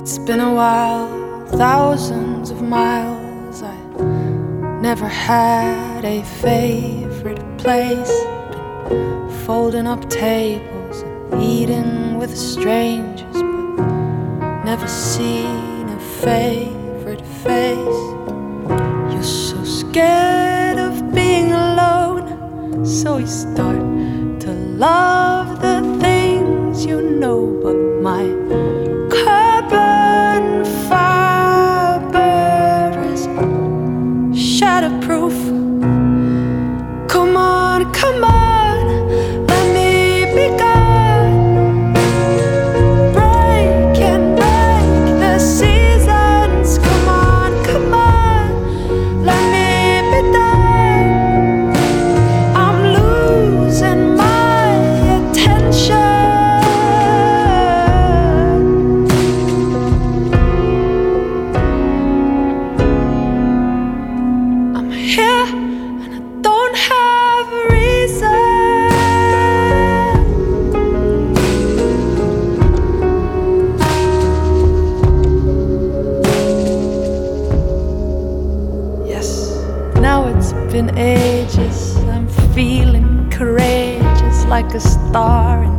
It's been a while, thousands of miles. I never had a favorite place. Been folding up tables and eating with strangers, but never seen a favorite face. You're so scared of being alone, so you start to love the things you know. But my carbon fiber is shatterproof. Come on, come on, let me be gone. Break and break the seasons. Come on, let me be done. I'm losing my attention. I'm here and I don't have a reason. Yes, now it's been ages. I'm feeling courageous like a star in